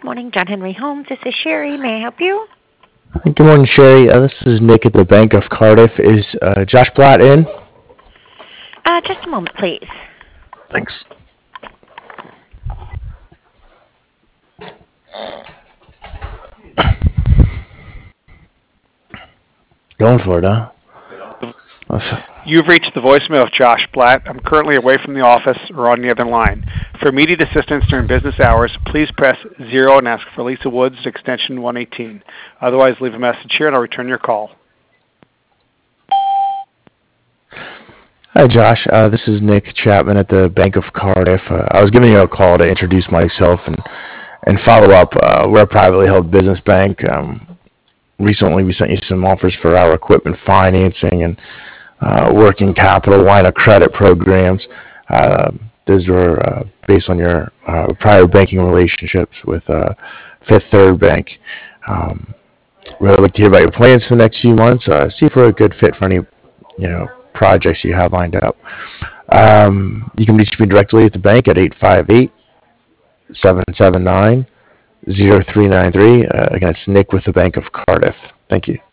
Good morning, John Henry Holmes. This is Sherry. May I help you? Good morning, Sherry. This is Nick at the Bank of Cardiff. Is Josh Blatt in? Just a moment, please. Thanks. Going for it, huh? You've reached the voicemail of Josh Blatt. I'm currently away from the office or on the other line. For immediate assistance during business hours, please press 0 and ask for Lisa Woods at extension 118. Otherwise, leave a message here and I'll return your call. Hi, Josh. This is Nick Chapman at the Bank of Cardiff. I was giving you a call to introduce myself and follow up. We're a privately held business bank. Recently, we sent you some offers for our equipment financing and working capital line of credit programs. Those were based on your prior banking relationships with Fifth Third Bank. Really like to hear about your plans for the next few months. See if we're a good fit for any, projects you have lined up. You can reach me directly at the bank at 858-779-0393. Again, it's Nick with the Bank of Cardiff. Thank you.